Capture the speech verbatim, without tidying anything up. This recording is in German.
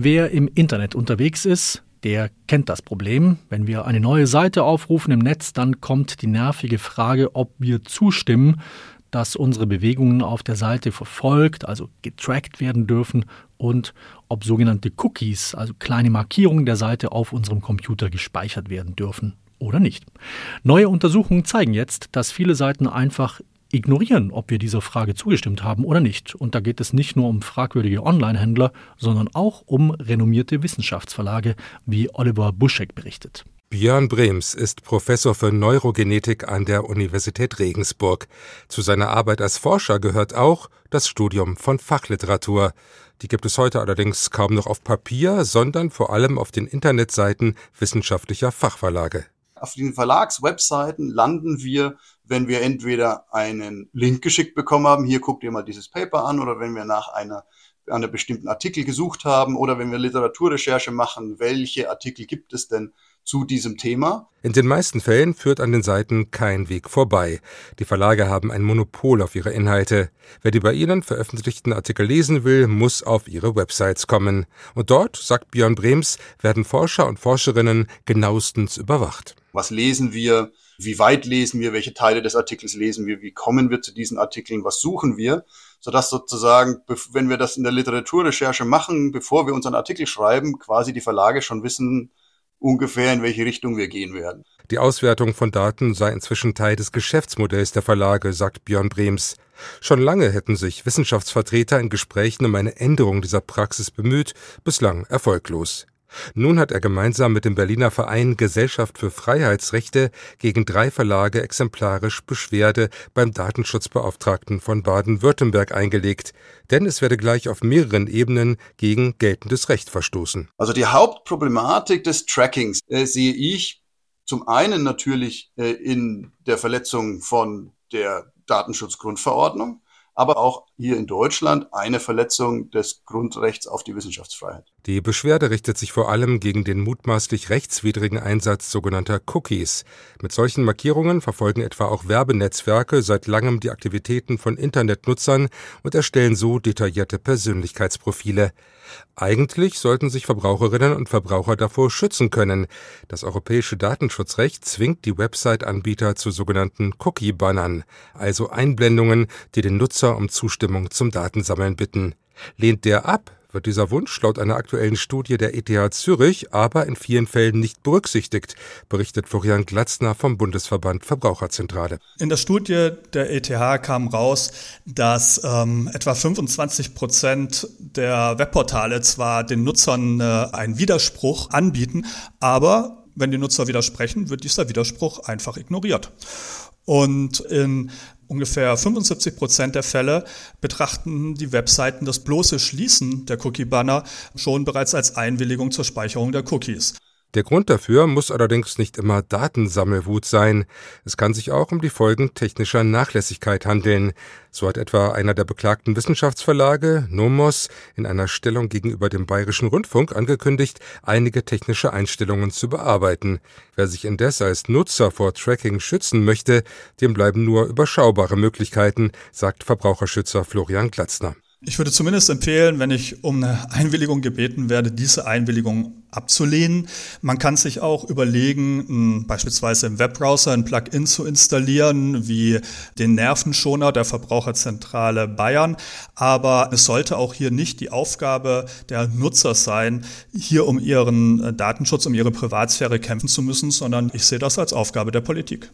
Wer im Internet unterwegs ist, der kennt das Problem. Wenn wir eine neue Seite aufrufen im Netz, dann kommt die nervige Frage, ob wir zustimmen, dass unsere Bewegungen auf der Seite verfolgt, also getrackt werden dürfen und ob sogenannte Cookies, also kleine Markierungen der Seite auf unserem Computer gespeichert werden dürfen oder nicht. Neue Untersuchungen zeigen jetzt, dass viele Seiten einfach ignorieren, ob wir dieser Frage zugestimmt haben oder nicht. Und da geht es nicht nur um fragwürdige Online-Händler, sondern auch um renommierte Wissenschaftsverlage, wie Oliver Buschek berichtet. Björn Brems ist Professor für Neurogenetik an der Universität Regensburg. Zu seiner Arbeit als Forscher gehört auch das Studium von Fachliteratur. Die gibt es heute allerdings kaum noch auf Papier, sondern vor allem auf den Internetseiten wissenschaftlicher Fachverlage. Auf den Verlagswebseiten landen wir, wenn wir entweder einen Link geschickt bekommen haben, hier guckt ihr mal dieses Paper an, oder wenn wir nach einer, einer bestimmten Artikel gesucht haben, oder wenn wir Literaturrecherche machen, welche Artikel gibt es denn zu diesem Thema. In den meisten Fällen führt an den Seiten kein Weg vorbei. Die Verlage haben ein Monopol auf ihre Inhalte. Wer die bei ihnen veröffentlichten Artikel lesen will, muss auf ihre Websites kommen. Und dort, sagt Björn Brems, werden Forscher und Forscherinnen genauestens überwacht. Was lesen wir? Wie weit lesen wir? Welche Teile des Artikels lesen wir? Wie kommen wir zu diesen Artikeln? Was suchen wir? Sodass sozusagen, wenn wir das in der Literaturrecherche machen, bevor wir unseren Artikel schreiben, quasi die Verlage schon wissen, ungefähr in welche Richtung wir gehen werden. Die Auswertung von Daten sei inzwischen Teil des Geschäftsmodells der Verlage, sagt Björn Brems. Schon lange hätten sich Wissenschaftsvertreter in Gesprächen um eine Änderung dieser Praxis bemüht, bislang erfolglos. Nun hat er gemeinsam mit dem Berliner Verein Gesellschaft für Freiheitsrechte gegen drei Verlage exemplarisch Beschwerde beim Datenschutzbeauftragten von Baden-Württemberg eingelegt. Denn es werde gleich auf mehreren Ebenen gegen geltendes Recht verstoßen. Also die Hauptproblematik des Trackings äh, sehe ich zum einen natürlich äh, in der Verletzung von der Datenschutzgrundverordnung, aber auch hier in Deutschland eine Verletzung des Grundrechts auf die Wissenschaftsfreiheit. Die Beschwerde richtet sich vor allem gegen den mutmaßlich rechtswidrigen Einsatz sogenannter Cookies. Mit solchen Markierungen verfolgen etwa auch Werbenetzwerke seit langem die Aktivitäten von Internetnutzern und erstellen so detaillierte Persönlichkeitsprofile. Eigentlich sollten sich Verbraucherinnen und Verbraucher davor schützen können. Das europäische Datenschutzrecht zwingt die Website-Anbieter zu sogenannten Cookie-Bannern, also Einblendungen, die den Nutzer um Zustimmung zum Datensammeln bitten. Lehnt der ab, wird dieser Wunsch laut einer aktuellen Studie der E T H Zürich aber in vielen Fällen nicht berücksichtigt, berichtet Florian Glatzner vom Bundesverband Verbraucherzentrale. In der Studie der E T H kam raus, dass ähm, etwa fünfundzwanzig Prozent der Webportale zwar den Nutzern äh, einen Widerspruch anbieten, aber wenn die Nutzer widersprechen, wird dieser Widerspruch einfach ignoriert. Und in ungefähr fünfundsiebzig Prozent der Fälle betrachten die Webseiten das bloße Schließen der Cookie-Banner schon bereits als Einwilligung zur Speicherung der Cookies. Der Grund dafür muss allerdings nicht immer Datensammelwut sein. Es kann sich auch um die Folgen technischer Nachlässigkeit handeln. So hat etwa einer der beklagten Wissenschaftsverlage, Nomos, in einer Stellung gegenüber dem Bayerischen Rundfunk angekündigt, einige technische Einstellungen zu bearbeiten. Wer sich indes als Nutzer vor Tracking schützen möchte, dem bleiben nur überschaubare Möglichkeiten, sagt Verbraucherschützer Florian Glatzner. Ich würde zumindest empfehlen, wenn ich um eine Einwilligung gebeten werde, diese Einwilligung abzulehnen. Man kann sich auch überlegen, beispielsweise im Webbrowser ein Plugin zu installieren, wie den Nervenschoner der Verbraucherzentrale Bayern. Aber es sollte auch hier nicht die Aufgabe der Nutzer sein, hier um ihren Datenschutz, um ihre Privatsphäre kämpfen zu müssen, sondern ich sehe das als Aufgabe der Politik.